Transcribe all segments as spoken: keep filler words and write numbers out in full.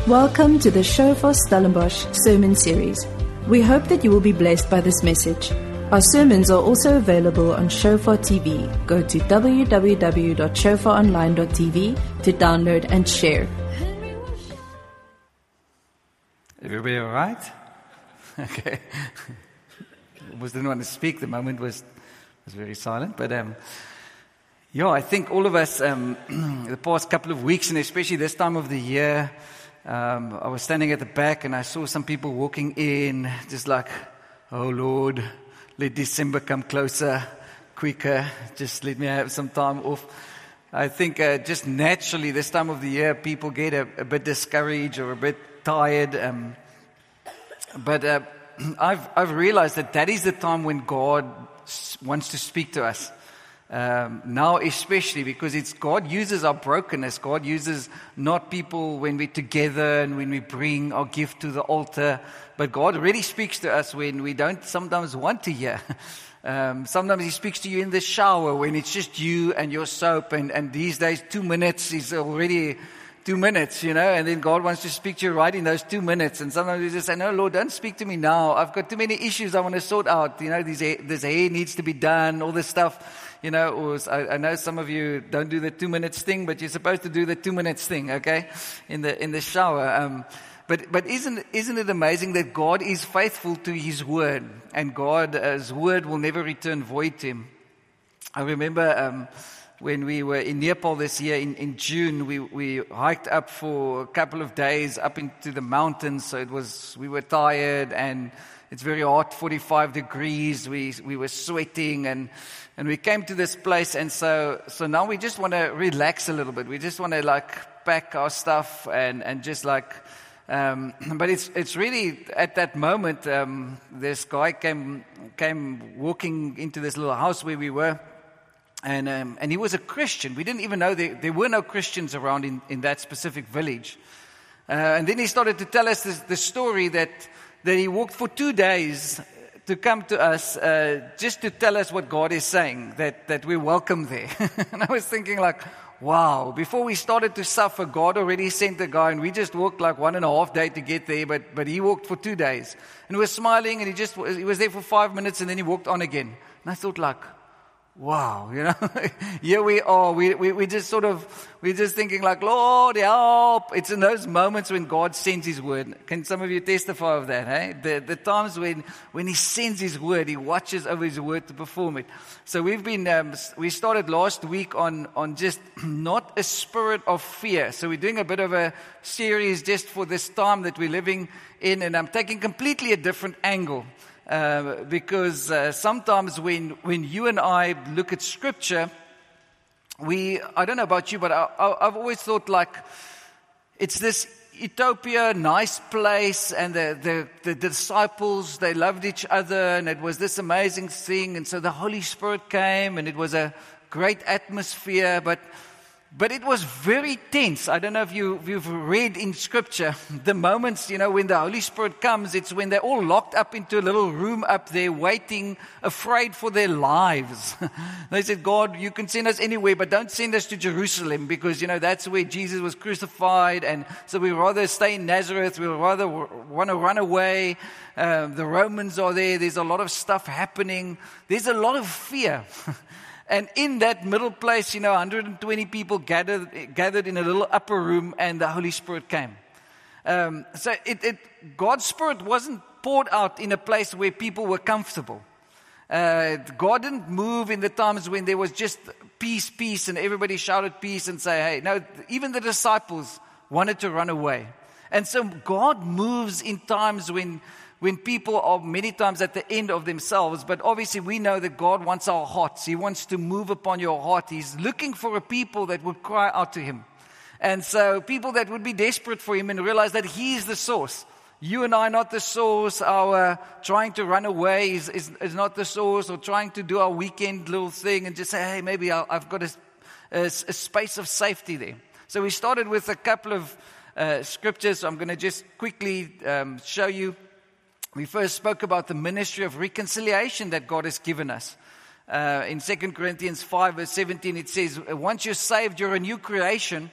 Welcome to the Shofar Stellenbosch sermon series. We hope that you will be blessed by this message. Our sermons are also available on Shofar T V. Go to w w w dot shofar online dot t v to download and share. Everybody all right? Okay. Almost didn't want to speak. The moment was was very silent. But um, yeah, I think all of us, um, the past couple of weeks, and especially this time of the year, um, I was standing at the back and I saw some people walking in, just like, oh Lord, let December come closer, quicker. Just let me have some time off. I think uh, just naturally this time of the year, people get a, a bit discouraged or a bit tired. Um, but uh, I've I've realized that that is the time when God wants to speak to us. Um, now especially because it's God uses our brokenness. God uses not people when we're together and when we bring our gift to the altar. But God really speaks to us when we don't sometimes want to hear. Um, sometimes He speaks to you in the shower when it's just you and your soap. And, and these days, two minutes is already two minutes, you know. And then God wants to speak to you right in those two minutes. And sometimes you just say, no, Lord, don't speak to me now. I've got too many issues I want to sort out. You know, this hair, this hair needs to be done, all this stuff. You know, or I, I know some of you don't do the two minutes thing, but you're supposed to do the two minutes thing, okay, in the in the shower. Um, but but isn't isn't it amazing that God is faithful to His word, and God's word will never return void to Him. I remember um, when we were in Nepal this year in, in June, we we hiked up for a couple of days up into the mountains. So it was we were tired and it's very hot, forty-five degrees. We we were sweating and. And we came to this place, and so so now we just want to relax a little bit. We just want to like pack our stuff and and just like, um, but it's it's really at that moment. Um, this guy came came walking into this little house where we were, and um, and he was a Christian. We didn't even know there there were no Christians around in in that specific village. Uh, and then he started to tell us this, the story that that he walked for two days. To come to us, uh, just to tell us what God is saying, that, that we're welcome there. And I was thinking like, wow, before we started to suffer, God already sent a guy and we just walked like one and a half day to get there, but, but he walked for two days. And he was smiling and he just, he was there for five minutes and then he walked on again. And I thought like, wow, you know, here we are. We, we, we just sort of, we're just thinking like, Lord, help. It's in those moments when God sends His word. Can some of you testify of that, hey? The, the times when, when He sends His word, He watches over His word to perform it. So we've been, um, we started last week on, on just not a spirit of fear. So we're doing a bit of a series just for this time that we're living in, and I'm taking completely a different angle. Uh, because uh, sometimes when when you and I look at Scripture, we, I don't know about you, but I, I, I've always thought like it's this utopia, nice place, and the, the, the disciples, they loved each other, and it was this amazing thing, and so the Holy Spirit came, and it was a great atmosphere, but But it was very tense. I don't know if you, if you've read in Scripture, the moments, you know, when the Holy Spirit comes, it's when they're all locked up into a little room up there waiting, afraid for their lives. They said, God, you can send us anywhere, but don't send us to Jerusalem because, you know, that's where Jesus was crucified. And so we'd rather stay in Nazareth. We'd rather want to run away. Uh, the Romans are there. There's a lot of stuff happening. There's a lot of fear. And in that middle place, you know, one hundred twenty people gathered gathered in a little upper room, and the Holy Spirit came. Um, so it, it, God's Spirit wasn't poured out in a place where people were comfortable. Uh, God didn't move in the times when there was just peace, peace, and everybody shouted peace and say, hey, no, even the disciples wanted to run away. And so God moves in times when When people are many times at the end of themselves, but obviously we know that God wants our hearts. He wants to move upon your heart. He's looking for a people that would cry out to Him. And so people that would be desperate for Him and realize that He is the source. You and I are not the source. Our trying to run away is, is, is not the source, or trying to do our weekend little thing and just say, hey, maybe I'll, I've got a, a, a space of safety there. So we started with a couple of uh, scriptures. I'm going to just quickly um, show you. We first spoke about the ministry of reconciliation that God has given us. Uh, in Second Corinthians five verse seventeen, it says, once you're saved, you're a new creation.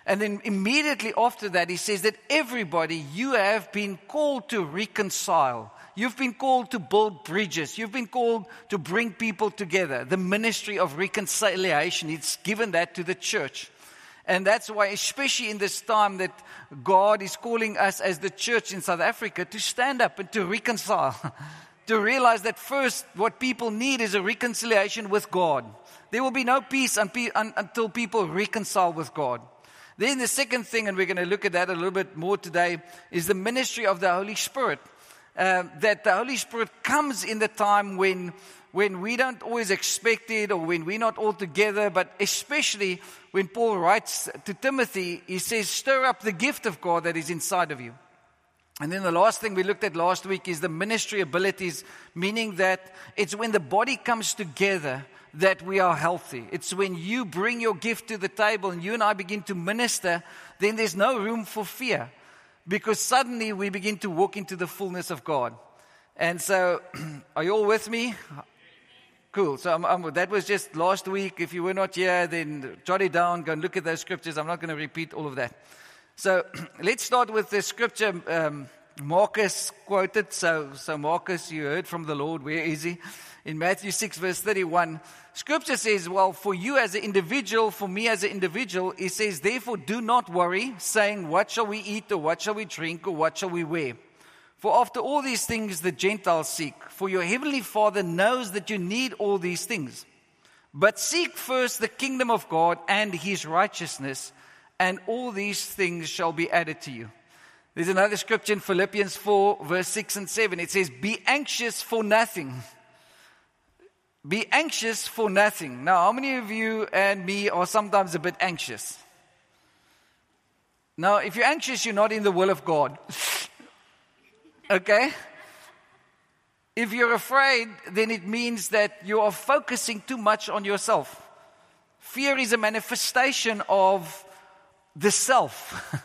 And then immediately after that, he says that everybody, you have been called to reconcile. You've been called to build bridges. You've been called to bring people together. The ministry of reconciliation, it's given that to the church. And that's why, especially in this time, that God is calling us as the church in South Africa to stand up and to reconcile. To realize that first, what people need is a reconciliation with God. There will be no peace until people reconcile with God. Then the second thing, and we're going to look at that a little bit more today, is the ministry of the Holy Spirit. Uh, that the Holy Spirit comes in the time when when we don't always expect it, or when we're not all together, but especially when Paul writes to Timothy, he says, stir up the gift of God that is inside of you. And then the last thing we looked at last week is the ministry abilities, meaning that it's when the body comes together that we are healthy. It's when you bring your gift to the table and you and I begin to minister, then there's no room for fear. Because suddenly we begin to walk into the fullness of God. And so, are you all with me? Cool. So I'm, I'm, that was just last week. If you were not here, then jot it down, go and look at those scriptures. I'm not going to repeat all of that. So let's start with the scripture um, Marcus quoted. So, so Marcus, you heard from the Lord. Where is he? In Matthew six, verse thirty-one, Scripture says, well, for you as an individual, for me as an individual, it says, therefore do not worry, saying, what shall we eat, or what shall we drink, or what shall we wear? For after all these things the Gentiles seek, for your heavenly Father knows that you need all these things. But seek first the kingdom of God and his righteousness, and all these things shall be added to you. There's another scripture in Philippians four, verse six and seven. It says, be anxious for nothing. Be anxious for nothing. Now, how many of you and me are sometimes a bit anxious? Now, if you're anxious, you're not in the will of God. Okay? If you're afraid, then it means that you are focusing too much on yourself. Fear is a manifestation of the self.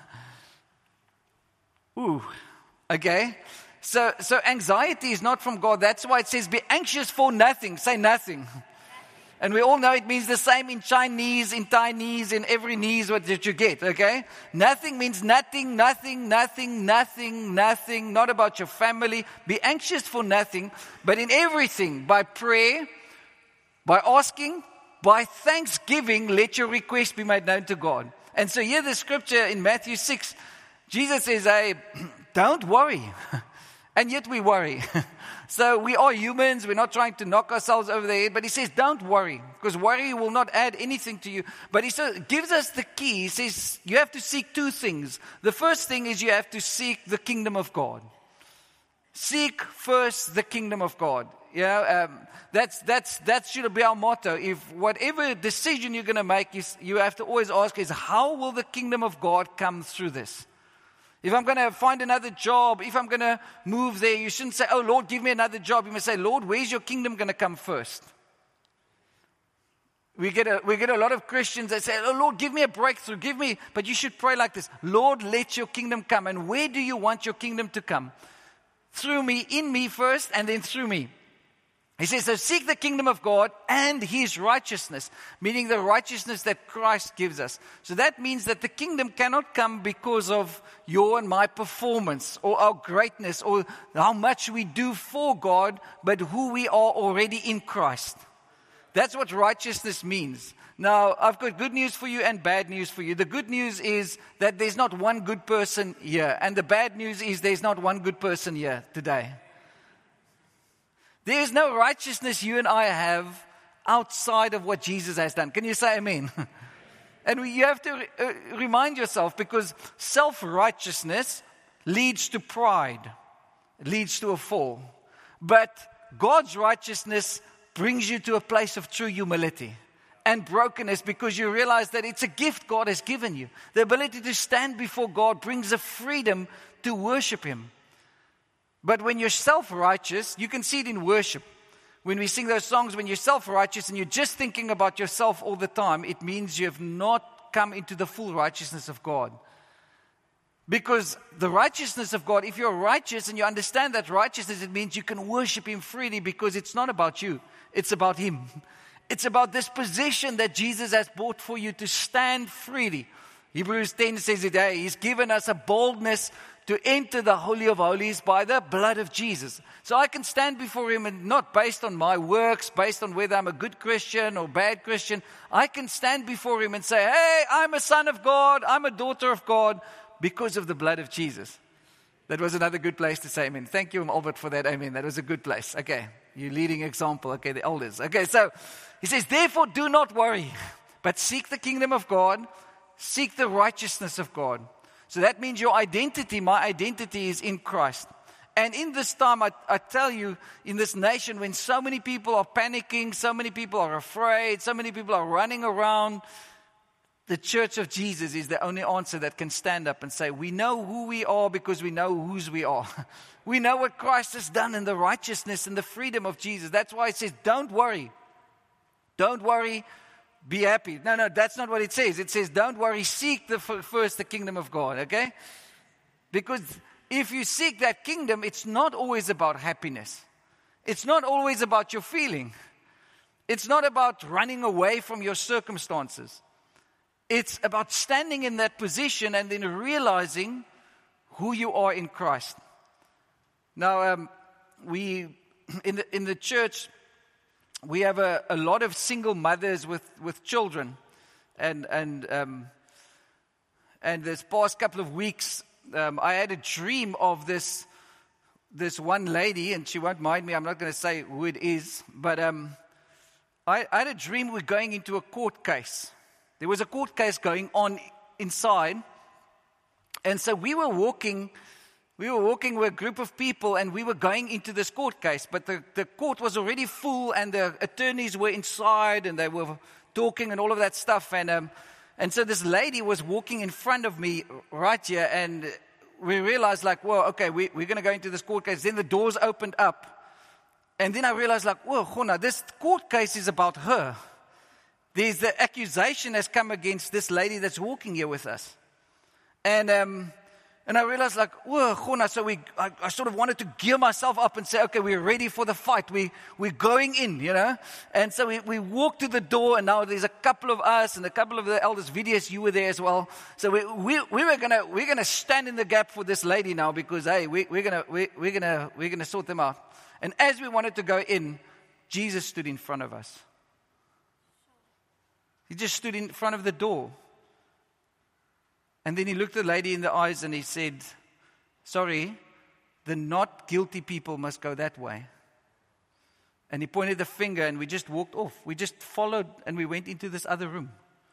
Ooh, okay? So, so anxiety is not from God. That's why it says, be anxious for nothing. Say nothing. And we all know it means the same in Chinese, in Chinese, in every knees what did you get, okay? Nothing means nothing, nothing, nothing, nothing, nothing. Not about your family. Be anxious for nothing, but in everything, by prayer, by asking, by thanksgiving, let your request be made known to God. And so here the scripture in Matthew six, Jesus says, hey, don't worry. And yet we worry. So we are humans. We're not trying to knock ourselves over the head. But he says, don't worry. Because worry will not add anything to you. But he says, gives us the key. He says, you have to seek two things. The first thing is you have to seek the kingdom of God. Seek first the kingdom of God. You know, um, that's, that's, that should be our motto. If whatever decision you're going to make, is, you have to always ask is, how will the kingdom of God come through this? If I'm going to find another job, if I'm going to move there, you shouldn't say, oh, Lord, give me another job. You must say, Lord, where's your kingdom going to come first? We get a, we get a lot of Christians that say, oh, Lord, give me a breakthrough, give me, but you should pray like this. Lord, let your kingdom come. And where do you want your kingdom to come? Through me, in me first, and then through me. He says, so seek the kingdom of God and his righteousness, meaning the righteousness that Christ gives us. So that means that the kingdom cannot come because of your and my performance or our greatness or how much we do for God, but who we are already in Christ. That's what righteousness means. Now, I've got good news for you and bad news for you. The good news is that there's not one good person here. And the bad news is there's not one good person here today. There is no righteousness you and I have outside of what Jesus has done. Can you say amen? And you have to re- uh, remind yourself, because self-righteousness leads to pride, leads to a fall. But God's righteousness brings you to a place of true humility and brokenness, because you realize that it's a gift God has given you. The ability to stand before God brings a freedom to worship him. But when you're self-righteous, you can see it in worship. When we sing those songs, when you're self-righteous and you're just thinking about yourself all the time, it means you have not come into the full righteousness of God. Because the righteousness of God, if you're righteous and you understand that righteousness, it means you can worship him freely, because it's not about you. It's about him. It's about this position that Jesus has bought for you to stand freely. Hebrews ten says it, hey, He's given us a boldness to enter the Holy of Holies by the blood of Jesus. So I can stand before Him, and not based on my works, based on whether I'm a good Christian or bad Christian. I can stand before Him and say, hey, I'm a son of God, I'm a daughter of God, because of the blood of Jesus. That was another good place to say amen. Thank you, Albert, for that amen. That was a good place. Okay, you leading example. Okay, the elders. Okay, so he says, therefore do not worry, but seek the kingdom of God, seek the righteousness of God. So that means your identity, my identity is in Christ. And in this time, I, I tell you, in this nation, when so many people are panicking, so many people are afraid, so many people are running around, the church of Jesus is the only answer that can stand up and say, we know who we are because we know whose we are. We know what Christ has done in the righteousness and the freedom of Jesus. That's why it says, don't worry. Don't worry. Be happy. No, no, that's not what it says. It says, don't worry, seek the first the kingdom of God, okay? Because if you seek that kingdom, it's not always about happiness. It's not always about your feeling. It's not about running away from your circumstances. It's about standing in that position and then realizing who you are in Christ. Now, um, we, in the, in the church, we have a, a lot of single mothers with, with children. And and um, and this past couple of weeks, um, I had a dream of this this one lady, and she won't mind me, I'm not going to say who it is, but um, I, I had a dream we're going into a court case. There was a court case going on inside, and so we were walking We were walking with a group of people, and we were going into this court case. But the, the court was already full, and the attorneys were inside, and they were talking and all of that stuff. And um, and so this lady was walking in front of me right here, and we realized, like, well, okay, we, we're going to go into this court case. Then the doors opened up, and then I realized, like, well, Gona, this court case is about her. There's the accusation has come against this lady that's walking here with us. And um And I realized, like, whoa, Gona, so we, I, I sort of wanted to gear myself up and say, okay, we're ready for the fight. We, we're going in, you know. And so we, we walked to the door, and now there's a couple of us and a couple of the elders. Vidius, you were there as well. So we, we, we were gonna, we're gonna stand in the gap for this lady now, because hey, we, we're gonna, we, we're gonna, we're gonna sort them out. And as we wanted to go in, Jesus stood in front of us. He just stood in front of the door. And then he looked the lady in the eyes and he said, sorry, the not guilty people must go that way. And he pointed the finger, and we just walked off. We just followed, and we went into this other room.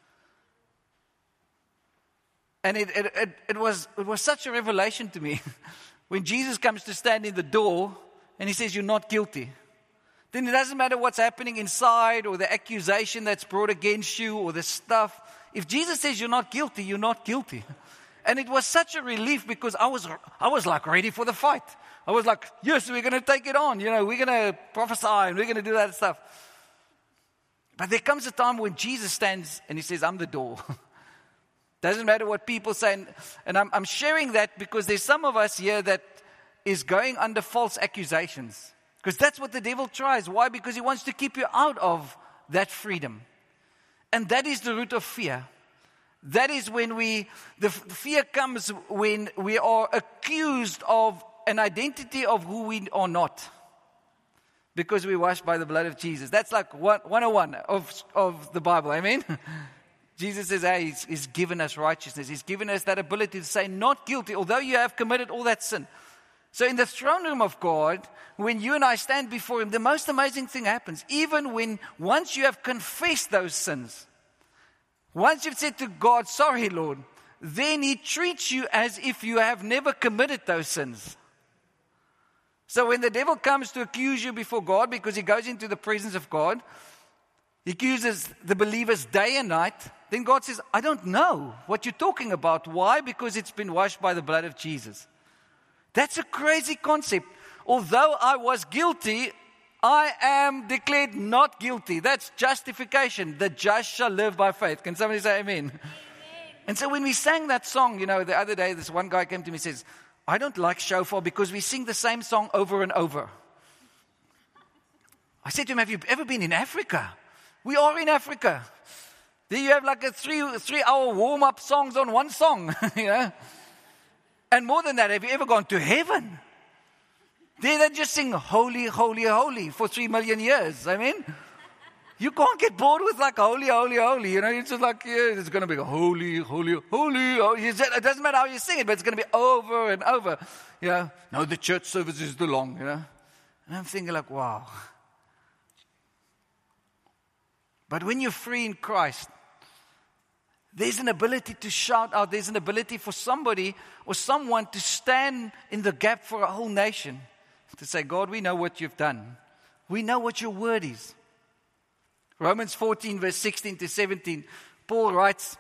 And it, it, it, it, was, it was such a revelation to me. When Jesus comes to stand in the door and he says, you're not guilty. Then it doesn't matter what's happening inside, or the accusation that's brought against you, or the stuff. If Jesus says you're not guilty, you're not guilty. And it was such a relief, because I was I was like ready for the fight. I was like, yes, we're going to take it on. You know, we're going to prophesy and we're going to do that stuff. But there comes a time when Jesus stands and he says, I'm the door. Doesn't matter what people say. And, and I'm, I'm sharing that because there's some of us here that is going under false accusations. Because that's what the devil tries. Why? Because he wants to keep you out of that freedom. And that is the root of fear. That is when we, the fear comes when we are accused of an identity of who we are not. Because we're washed by the blood of Jesus. That's like one oh one of, of the Bible, amen? Jesus says, hey, he's, he's given us righteousness. He's given us that ability to say not guilty, although you have committed all that sin. So in the throne room of God, when you and I stand before Him, the most amazing thing happens. Even when, once you have confessed those sins, once you've said to God, sorry, Lord, then He treats you as if you have never committed those sins. So when the devil comes to accuse you before God, because he goes into the presence of God, he accuses the believers day and night, then God says, I don't know what you're talking about. Why? Because it's been washed by the blood of Jesus. That's a crazy concept. Although I was guilty, I am declared not guilty. That's justification. The just shall live by faith. Can somebody say amen? Amen. And so when we sang that song, you know, the other day, this one guy came to me and says, I don't like shofar because we sing the same song over and over. I said to him, have you ever been in Africa? We are in Africa. There you have like a three, three hour warm-up songs on one song, you know. And more than that, have you ever gone to heaven? There they just sing holy, holy, holy for three million years. I mean, you can't get bored with like holy, holy, holy. You know, it's just like, yeah, it's going to be holy, holy, holy. holy. It doesn't matter how you sing it, but it's going to be over and over. You know, no, the church service is too long, you know. And I'm thinking like, wow. But when you're free in Christ, there's an ability to shout out. There's an ability for somebody or someone to stand in the gap for a whole nation. To say, God, we know what you've done. We know what your word is. Romans fourteen, verse sixteen to seventeen, Paul writes,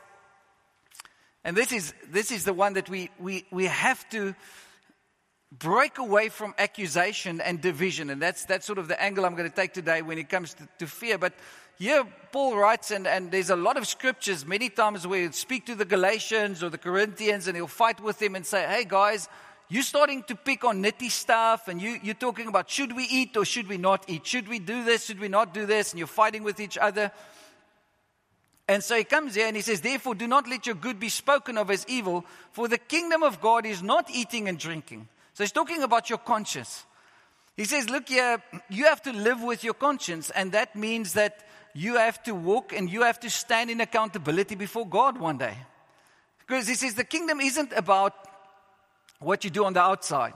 and this is this is the one that we, we, we have to break away from accusation and division. And that's that's sort of the angle I'm going to take today when it comes to, to fear. But here Paul writes, and, and there's a lot of scriptures many times where he'll speak to the Galatians or the Corinthians, and he'll fight with them and say, hey guys, you're starting to pick on nitty stuff, and you, you're talking about should we eat or should we not eat? Should we do this? Should we not do this? And you're fighting with each other. And so he comes here and he says, therefore do not let your good be spoken of as evil, for the kingdom of God is not eating and drinking. So he's talking about your conscience. He says, look here, you have to live with your conscience, and that means that you have to walk and you have to stand in accountability before God one day. Because he says the kingdom isn't about what you do on the outside,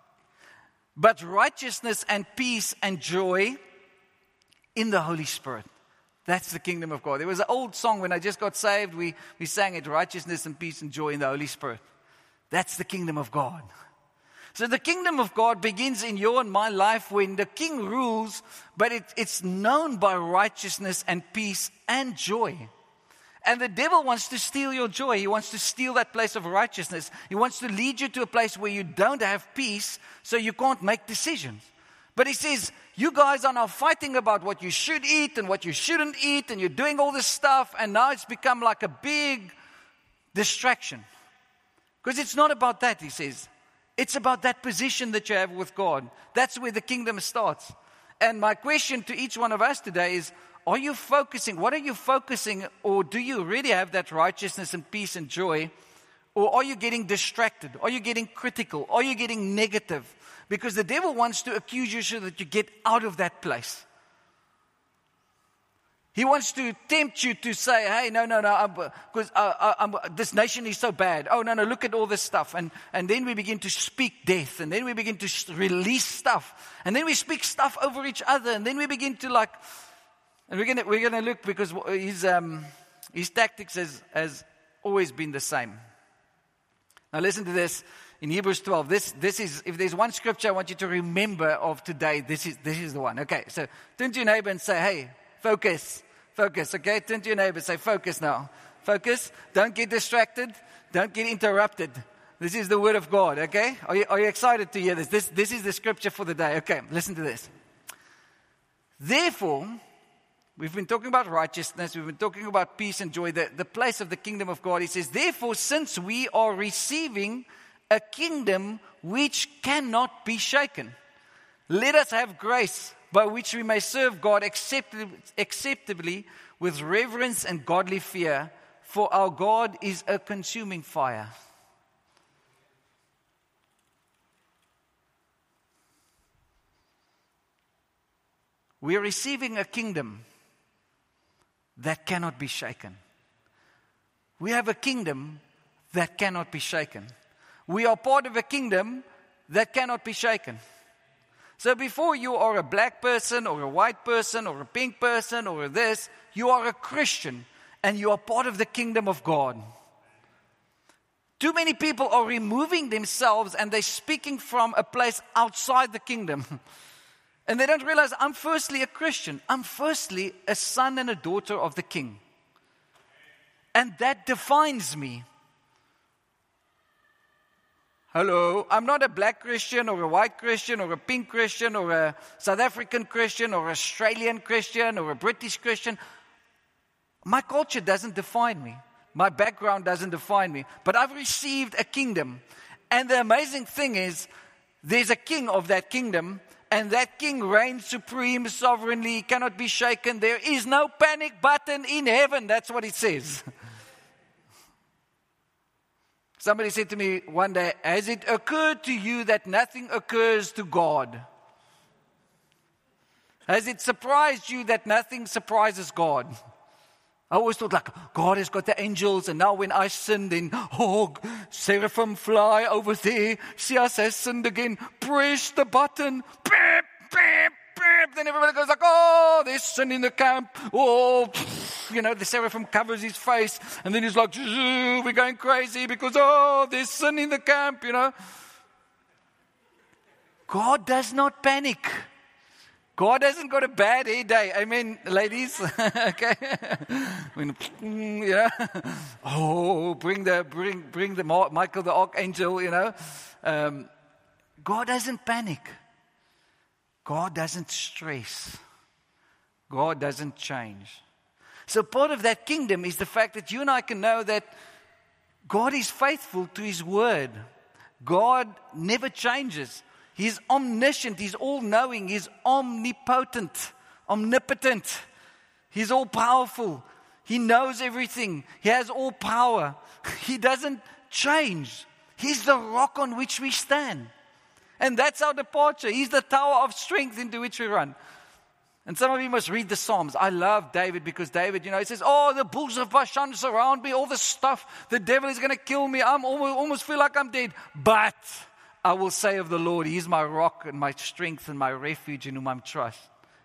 but righteousness and peace and joy in the Holy Spirit. That's the kingdom of God. There was an old song when I just got saved. We, we sang it, righteousness and peace and joy in the Holy Spirit. That's the kingdom of God. So the kingdom of God begins in your and my life when the king rules, but it, it's known by righteousness and peace and joy. And the devil wants to steal your joy. He wants to steal that place of righteousness. He wants to lead you to a place where you don't have peace, so you can't make decisions. But he says, you guys are now fighting about what you should eat and what you shouldn't eat, and you're doing all this stuff, and now it's become like a big distraction. Because it's not about that, he says. It's about that position that you have with God. That's where the kingdom starts. And my question to each one of us today is, are you focusing? What are you focusing? Or do you really have that righteousness and peace and joy? Or are you getting distracted? Are you getting critical? Are you getting negative? Because the devil wants to accuse you so that you get out of that place. He wants to tempt you to say, hey, no, no, no, because uh, uh, this nation is so bad. Oh, no, no, look at all this stuff. And, and then we begin to speak death. And then we begin to sh- release stuff. And then we speak stuff over each other. And then we begin to like, and we're going we're gonna look because his, um, his tactics has, has always been the same. Now listen to this in Hebrews twelve. This, this is, if there's one scripture I want you to remember of today, this is, this is the one. Okay, so turn to your neighbor and say, hey, focus. Focus, okay? Turn to your neighbor, say, focus now. Focus. Don't get distracted. Don't get interrupted. This is the word of God, okay? Are you, are you excited to hear this? This, this is the scripture for the day. Okay, listen to this. Therefore, we've been talking about righteousness. We've been talking about peace and joy, the, the place of the kingdom of God. He says, therefore, since we are receiving a kingdom which cannot be shaken, let us have grace by which we may serve God acceptably, acceptably with reverence and godly fear, for our God is a consuming fire. We are receiving a kingdom that cannot be shaken. We have a kingdom that cannot be shaken. We are part of a kingdom that cannot be shaken. So before you are a black person or a white person or a pink person or this, you are a Christian and you are part of the kingdom of God. Too many people are removing themselves and they're speaking from a place outside the kingdom. And they don't realize, I'm firstly a Christian. I'm firstly a son and a daughter of the King. And that defines me. Hello, I'm not a black Christian or a white Christian or a pink Christian or a South African Christian or Australian Christian or a British Christian. My culture doesn't define me. My background doesn't define me. But I've received a kingdom. And the amazing thing is, there's a king of that kingdom, And that king reigns supreme, sovereignly, he cannot be shaken. There is no panic button in heaven. That's what it says. Somebody said to me one day, has it occurred to you that nothing occurs to God? Has it surprised you that nothing surprises God? I always thought, like, God has got the angels, and now when I sin, then, oh, seraphim fly over there. See us has sinned again. Press the button. Beep, beep, beep. Then everybody goes like, oh, there's sin in the camp. Oh, you know, the seraphim covers his face. And then he's like, we're going crazy because, oh, there's sin in the camp, you know. God does not panic. God hasn't got a bad hair day. Amen, ladies. Okay. When, you know, oh, bring the bring bring the Michael the archangel. You know, um, God doesn't panic. God doesn't stress. God doesn't change. So part of that kingdom is the fact that you and I can know that God is faithful to His word. God never changes. He's omniscient, He's all-knowing, He's omnipotent, omnipotent. He's all-powerful. He knows everything. He has all power. He doesn't change. He's the rock on which we stand. And that's our departure. He's the tower of strength into which we run. And some of you must read the Psalms. I love David because David, you know, he says, oh, the bulls of Bashan surround me, all the stuff. The devil is going to kill me. I almost, almost feel like I'm dead. But I will say of the Lord, He is my rock and my strength and my refuge in whom I trust.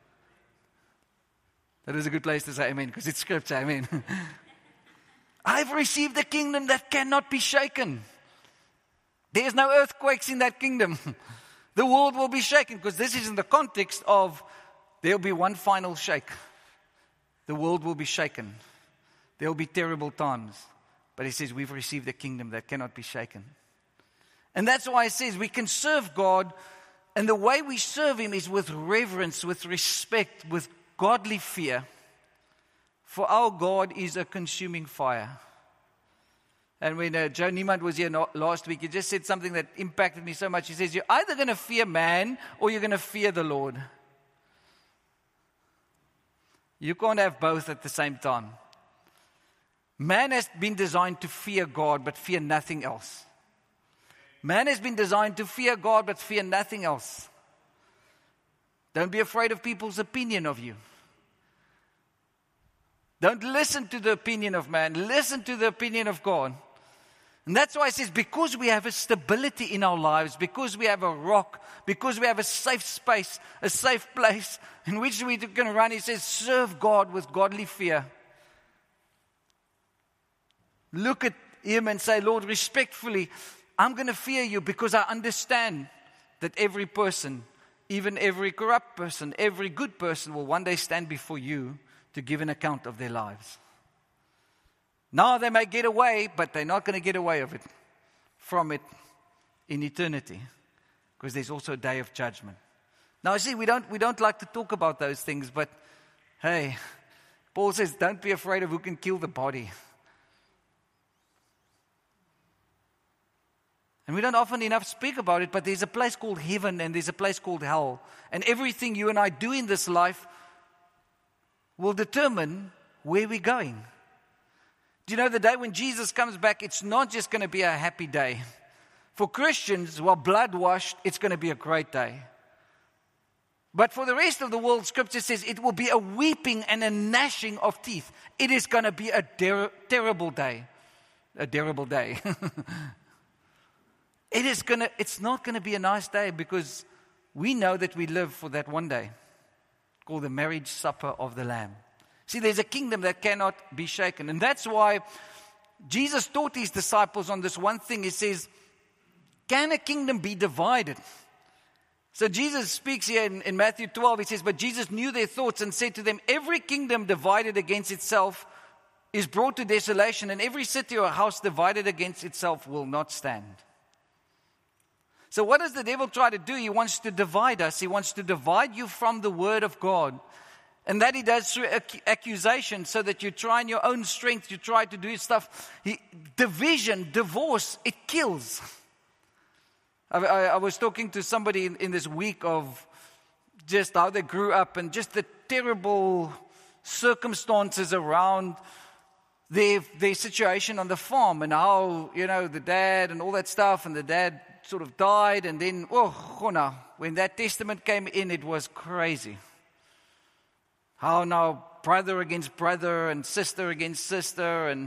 That is a good place to say amen, because it's scripture, amen. I've received a kingdom that cannot be shaken. There's no earthquakes in that kingdom. The world will be shaken, because this is in the context of there will be one final shake. The world will be shaken. There will be terrible times. But He says we've received a kingdom that cannot be shaken. And that's why it says we can serve God, and the way we serve Him is with reverence, with respect, with godly fear. For our God is a consuming fire. And when uh, Joe Niemand was here no, last week, he just said something that impacted me so much. He says, you're either going to fear man or you're going to fear the Lord. You can't have both at the same time. Man has been designed to fear God, but fear nothing else. Man has been designed to fear God, but fear nothing else. Don't be afraid of people's opinion of you. Don't listen to the opinion of man. Listen to the opinion of God. And that's why it says, because we have a stability in our lives, because we have a rock, because we have a safe space, a safe place in which we're going to run, He says, serve God with godly fear. Look at Him and say, Lord, respectfully, I'm going to fear You because I understand that every person, even every corrupt person, every good person will one day stand before You to give an account of their lives. Now they may get away, but they're not going to get away of it, from it in eternity, because there's also a day of judgment. Now, see, we don't we don't like to talk about those things, but hey, Paul says, don't be afraid of who can kill the body. And we don't often enough speak about it, but there's a place called heaven and there's a place called hell. And everything you and I do in this life will determine where we're going. Do you know the day when Jesus comes back, it's not just going to be a happy day. For Christians who are blood-washed, it's going to be a great day. But for the rest of the world, Scripture says it will be a weeping and a gnashing of teeth. It is going to be a ter- terrible day. A terrible day. It is gonna, it's not going to be a nice day because we know that we live for that one day called the marriage supper of the Lamb. See, there's a kingdom that cannot be shaken. And that's why Jesus taught His disciples on this one thing. He says, can a kingdom be divided? So Jesus speaks here in, in Matthew twelve. He says, but Jesus knew their thoughts and said to them, every kingdom divided against itself is brought to desolation, and every city or house divided against itself will not stand. So what does the devil try to do? He wants to divide us. He wants to divide you from the word of God. And that he does through ac- accusation, so that you try in your own strength, you try to do stuff. He, division, divorce, it kills. I, I, I was talking to somebody in, in this week of just how they grew up and just the terrible circumstances around their, their situation on the farm, and how, you know, the dad and all that stuff, and the dad sort of died, and then, oh, no, when that testament came in, it was crazy. How now brother against brother and sister against sister, and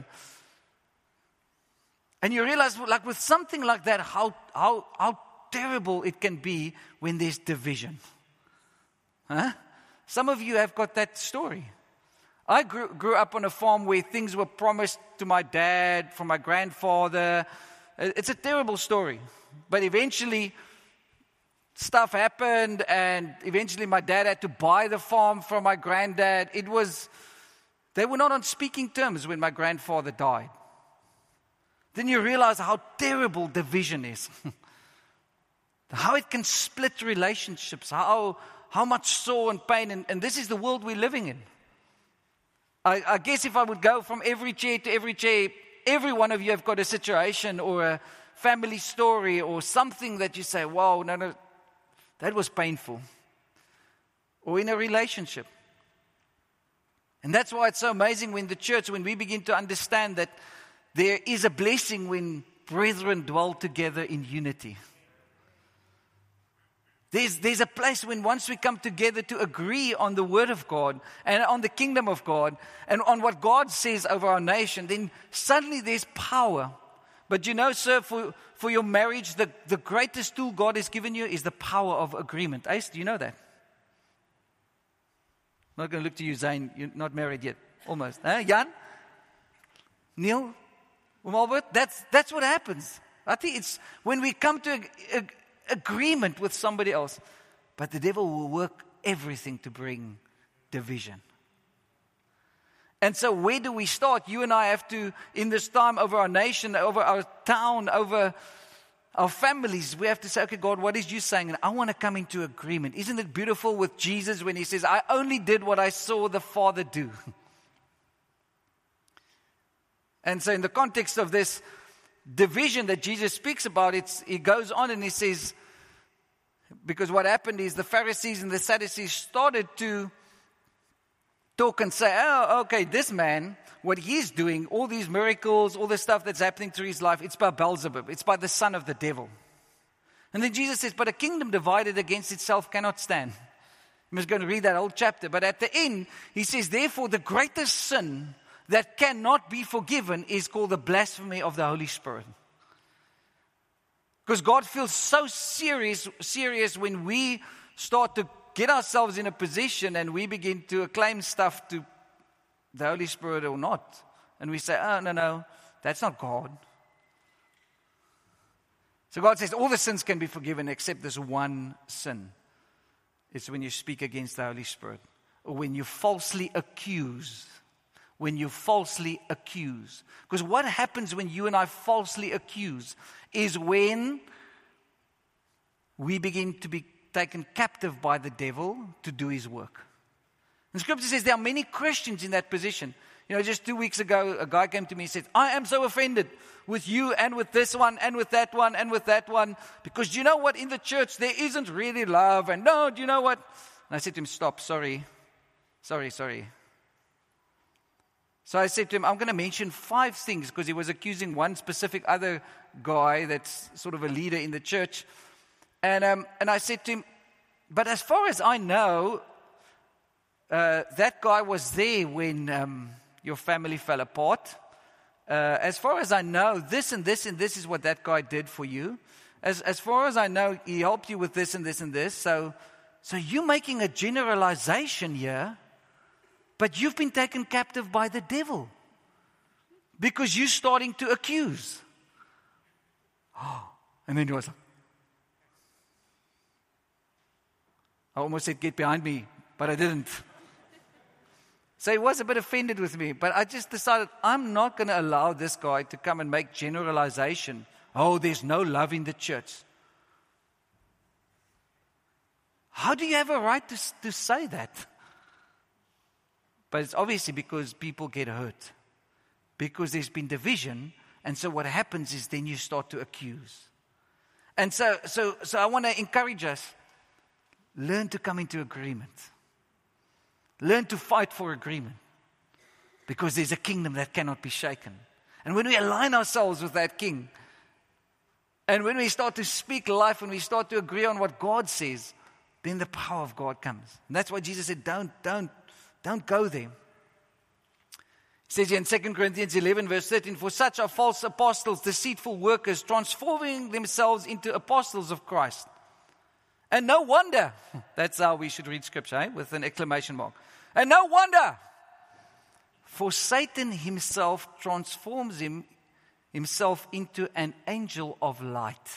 and you realize, like with something like that, how how how terrible it can be when there's division. Huh? Some of you have got that story. I grew, grew up on a farm where things were promised to my dad from my grandfather. It's a terrible story. But eventually, stuff happened, and eventually my dad had to buy the farm from my granddad. It was, they were not on speaking terms when my grandfather died. Then you realize how terrible division is. How it can split relationships, how how much sorrow and pain, and, and this is the world we're living in. I, I guess if I would go from every chair to every chair, every one of you have got a situation or a family story or something that you say, wow, no, no, that was painful. Or in a relationship. And that's why it's so amazing when the church, when we begin to understand that there is a blessing when brethren dwell together in unity. There's, there's a place when once we come together to agree on the Word of God and on the kingdom of God and on what God says over our nation, then suddenly there's power. But you know, sir, for, for your marriage, the, the greatest tool God has given you is the power of agreement. Ace, do you know that? I'm not going to look to you, Zane. You're not married yet. Almost. Huh? Jan? Neil? Albert? That's, that's what happens. I think it's when we come to a, a, agreement with somebody else. But the devil will work everything to bring division. And so where do we start? You and I have to, in this time over our nation, over our town, over our families, we have to say, okay, God, what is you saying? And I want to come into agreement. Isn't it beautiful with Jesus when he says, I only did what I saw the Father do? And so in the context of this division that Jesus speaks about, it's, he goes on and he says, because what happened is the Pharisees and the Sadducees started to talk and say, oh, okay, this man, what he's doing, all these miracles, all the stuff that's happening through his life, it's by Beelzebub, it's by the son of the devil. And then Jesus says, but a kingdom divided against itself cannot stand. I'm just going to read that whole chapter. But at the end, he says, therefore, the greatest sin that cannot be forgiven is called the blasphemy of the Holy Spirit. Because God feels so serious, serious when we start to get ourselves in a position and we begin to acclaim stuff to the Holy Spirit or not. And we say, oh, no, no, that's not God. So God says all the sins can be forgiven except this one sin. It's when you speak against the Holy Spirit or when you falsely accuse. When you falsely accuse. Because what happens when you and I falsely accuse is when we begin to be taken captive by the devil to do his work. And Scripture says there are many Christians in that position. You know, just two weeks ago, a guy came to me and said, I am so offended with you and with this one and with that one and with that one. Because you know what? In the church, there isn't really love. And no, do you know what? And I said to him, stop, sorry. Sorry, sorry. So I said to him, I'm going to mention five things, because he was accusing one specific other guy that's sort of a leader in the church. And um, and I said to him, but as far as I know, uh, that guy was there when um, your family fell apart. Uh, as far as I know, this and this and this is what that guy did for you. As as far as I know, he helped you with this and this and this. So, so you're making a generalization here. But you've been taken captive by the devil because you're starting to accuse. Oh, and then he was like, I almost said, get behind me, but I didn't. So he was a bit offended with me, but I just decided I'm not going to allow this guy to come and make generalization. Oh, there's no love in the church. How do you have a right to, to say that? But it's obviously because people get hurt. Because there's been division. And so what happens is then you start to accuse. And so so, so I want to encourage us. learn to come into agreement. Learn to fight for agreement. Because there's a kingdom that cannot be shaken. And when we align ourselves with that king, and when we start to speak life, and we start to agree on what God says, then the power of God comes. And that's why Jesus said, don't, don't, don't go there. It says here in Second Corinthians eleven, verse thirteen, for such are false apostles, deceitful workers, transforming themselves into apostles of Christ. And no wonder, that's how we should read Scripture, eh? With an exclamation mark. And no wonder, for Satan himself transforms him, himself into an angel of light.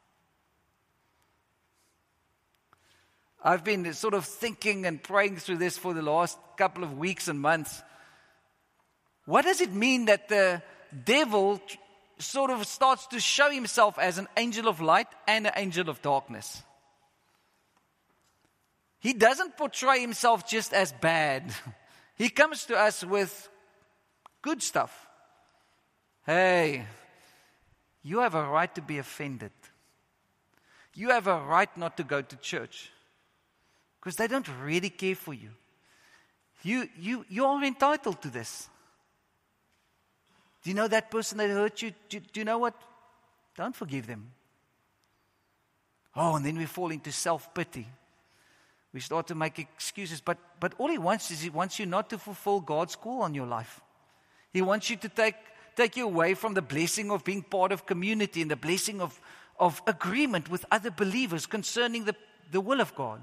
I've been sort of thinking and praying through this for the last couple of weeks and months. What does it mean that the devil sort of starts to show himself as an angel of light and an angel of darkness? He doesn't portray himself just as bad. He comes to us with good stuff. Hey, you have a right to be offended. You have a right not to go to church. Because they don't really care for you. You, you, you are entitled to this. Do you know that person that hurt you? Do, do you know what? Don't forgive them. Oh, and then we fall into self-pity. We start to make excuses. But, but all he wants is he wants you not to fulfill God's call on your life. He wants you to take, take you away from the blessing of being part of community and the blessing of, of agreement with other believers concerning the, the will of God.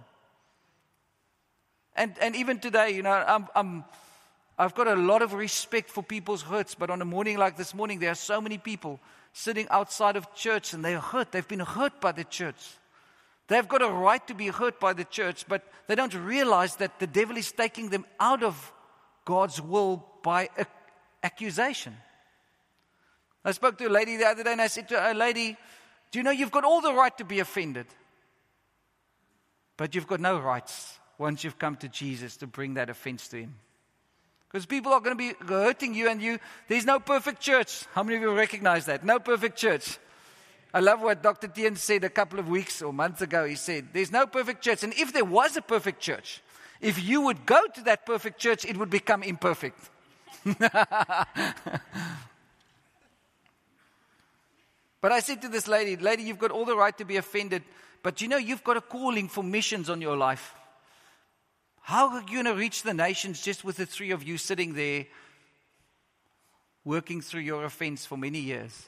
And and even today, you know, I'm, I'm, I've got a lot of respect for people's hurts, but on a morning like this morning, there are so many people sitting outside of church and they're hurt. They've been hurt by the church. They've got a right to be hurt by the church, but they don't realize that the devil is taking them out of God's will by a, accusation. I spoke to a lady the other day and I said to her, lady, do you know you've got all the right to be offended, but you've got no rights once you've come to Jesus to bring that offense to Him. Because people are going to be hurting you and you. There's no perfect church. How many of you recognize that? No perfect church. I love what Doctor Tien said a couple of weeks or months ago. He said, there's no perfect church. And if there was a perfect church, if you would go to that perfect church, it would become imperfect. But I said to this lady, lady, you've got all the right to be offended, but you know you've got a calling for missions on your life. How are you going to reach the nations just with the three of you sitting there working through your offense for many years?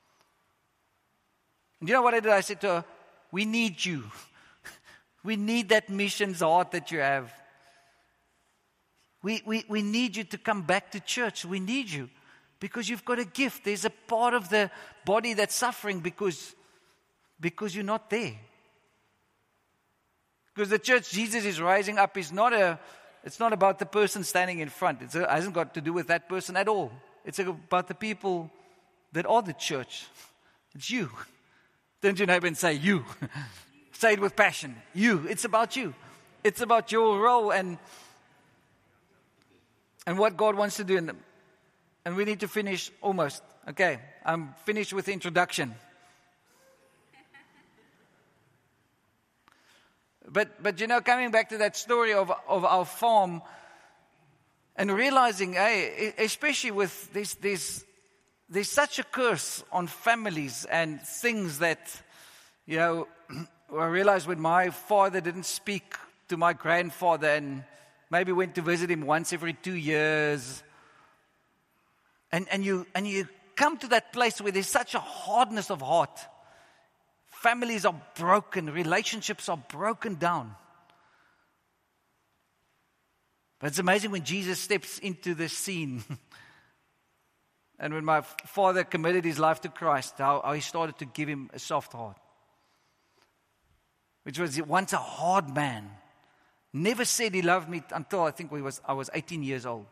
And you know what I did? I said to her, we need you. We need that missions heart that you have. We, we, we need you to come back to church. We need you because you've got a gift. There's a part of the body that's suffering because, because you're not there. Because the church Jesus is rising up is not a, it's not about the person standing in front. It's a, it hasn't got to do with that person at all. It's about the people that are the church. It's you. Turn to your neighbor and say, you. Say it with passion. You. It's about you. It's about your role and, and what God wants to do. And, and we need to finish almost. Okay, I'm finished with the introduction. But, but you know, coming back to that story of, of our farm and realizing, hey, especially with this, this, there's such a curse on families and things that, you know, I realized when my father didn't speak to my grandfather and maybe went to visit him once every two years. And, and you, and you come to that place where there's such a hardness of heart. Families are broken. Relationships are broken down. But it's amazing when Jesus steps into the scene. And when my father committed his life to Christ, how, how he started to give him a soft heart. Which was once a hard man. Never said he loved me until I think we was, I was eighteen years old.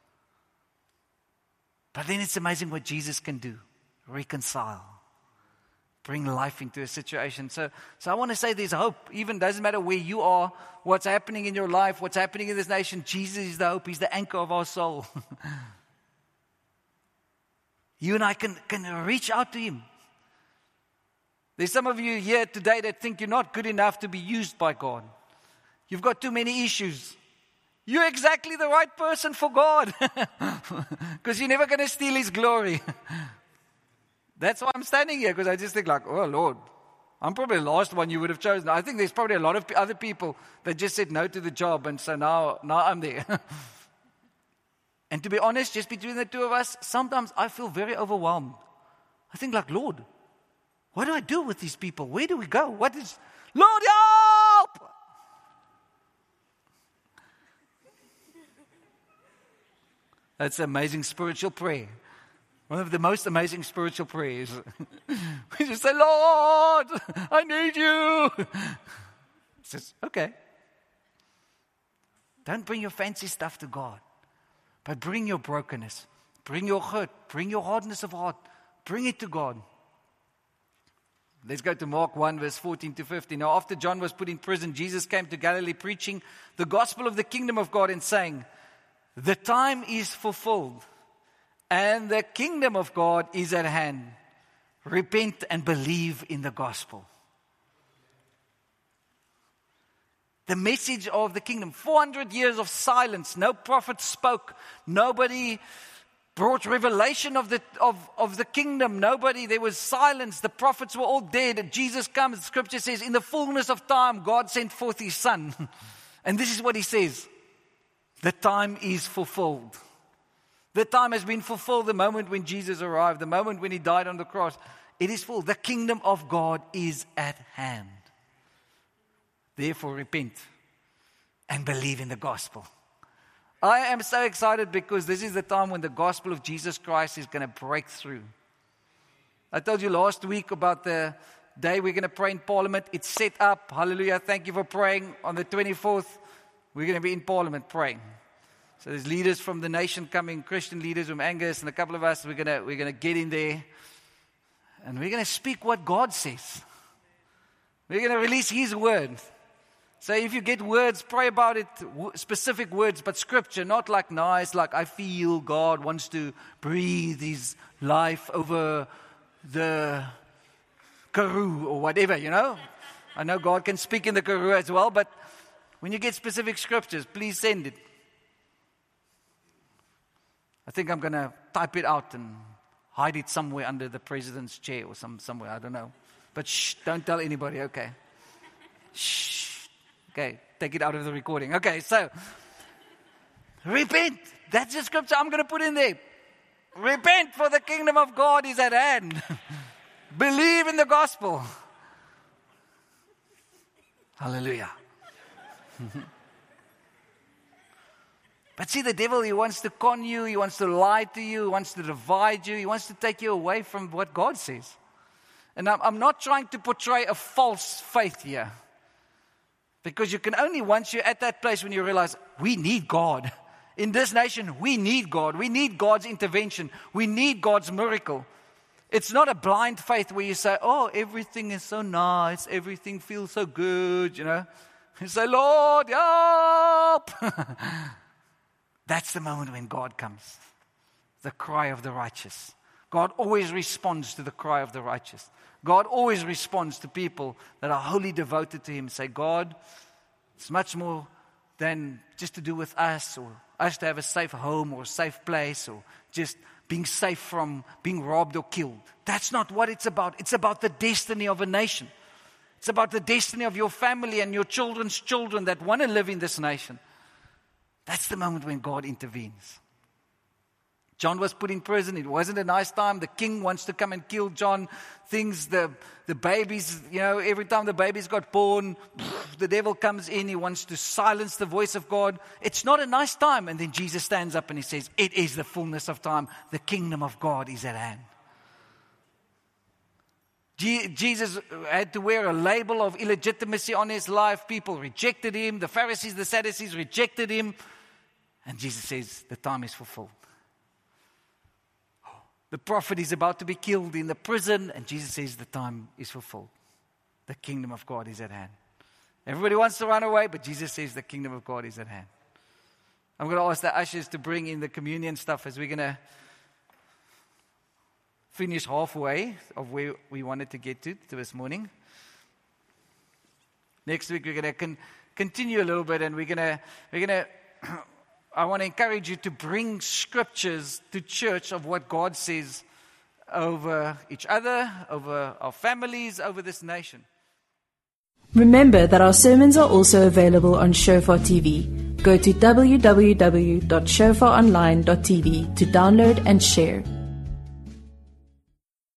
But then it's amazing what Jesus can do. Reconcile. Bring life into a situation. So, so I want to say there's hope. Even doesn't matter where you are, what's happening in your life, what's happening in this nation. Jesus is the hope. He's the anchor of our soul. You and I can, can reach out to Him. There's some of you here today that think you're not good enough to be used by God. You've got too many issues. You're exactly the right person for God. Because you're never going to steal His glory. That's why I'm standing here, because I just think like, oh Lord, I'm probably the last one you would have chosen. I think there's probably a lot of other people that just said no to the job, and so now, now I'm there. And to be honest, just between the two of us, sometimes I feel very overwhelmed. I think like, Lord, what do I do with these people? Where do we go? What is, Lord, help! That's amazing spiritual prayer. One of the most amazing spiritual prayers. We just say, Lord, I need you. He says, okay. Don't bring your fancy stuff to God, but bring your brokenness, bring your hurt, bring your hardness of heart, bring it to God. Let's go to Mark one, verse fourteen to fifteen. Now, after John was put in prison, Jesus came to Galilee preaching the gospel of the kingdom of God and saying, the time is fulfilled and the kingdom of God is at hand. Repent and believe in the gospel. The message of the kingdom. four hundred years of silence. No prophet spoke. Nobody brought revelation of the of, of the kingdom. Nobody. There was silence. The prophets were all dead. Jesus comes. The scripture says, in the fullness of time, God sent forth His Son. And this is what He says. The time is fulfilled. The time has been fulfilled the moment when Jesus arrived, the moment when He died on the cross. It is full. The kingdom of God is at hand. Therefore, repent and believe in the gospel. I am so excited because this is the time when the gospel of Jesus Christ is going to break through. I told you last week about the day we're going to pray in Parliament. It's set up. Hallelujah. Thank you for praying. On the twenty-fourth, we're going to be in Parliament praying. So there's leaders from the nation coming, Christian leaders from Angus, and a couple of us, we're going to, we're going to get in there. And we're going to speak what God says. We're going to release His word. So if you get words, pray about it, specific words, but scripture, not like nice, like I feel God wants to breathe His life over the Karoo or whatever, you know. I know God can speak in the Karoo as well, but when you get specific scriptures, please send it. I think I'm going to type it out and hide it somewhere under the president's chair or some somewhere, I don't know. But shh, don't tell anybody, okay. Shh. Okay, take it out of the recording. Okay, so, repent. That's the scripture I'm going to put in there. Repent, for the kingdom of God is at hand. Believe in the gospel. Hallelujah. But see, the devil, he wants to con you, he wants to lie to you, he wants to divide you, he wants to take you away from what God says. And I'm, I'm not trying to portray a false faith here. Because you can only, once you're at that place when you realize, we need God. In this nation, we need God. We need God's intervention. We need God's miracle. It's not a blind faith where you say, oh, everything is so nice. Everything feels so good, you know. You say, Lord, help. That's the moment when God comes. The cry of the righteous. God always responds to the cry of the righteous. God always responds to people that are wholly devoted to Him. Say, God, it's much more than just to do with us, or us to have a safe home or a safe place, or just being safe from being robbed or killed. That's not what it's about. It's about the destiny of a nation. It's about the destiny of your family and your children's children that want to live in this nation. That's the moment when God intervenes. John was put in prison. It wasn't a nice time. The king wants to come and kill John. Things, the, the babies, you know, every time the babies got born, the devil comes in. He wants to silence the voice of God. It's not a nice time. And then Jesus stands up and He says, it is the fullness of time. The kingdom of God is at hand. Je- Jesus had to wear a label of illegitimacy on His life. People rejected Him. The Pharisees, the Sadducees rejected Him. And Jesus says, the time is fulfilled. The prophet is about to be killed in the prison, and Jesus says the time is fulfilled. The kingdom of God is at hand. Everybody wants to run away, but Jesus says the kingdom of God is at hand. I'm going to ask the ushers to bring in the communion stuff as we're going to finish halfway of where we wanted to get to, to this morning. Next week we're going to con- continue a little bit, and we're gonna we're gonna. I want to encourage you to bring scriptures to church of what God says over each other, over our families, over this nation. Remember that our sermons are also available on Shofar T V. Go to w w w dot shofar online dot t v to download and share.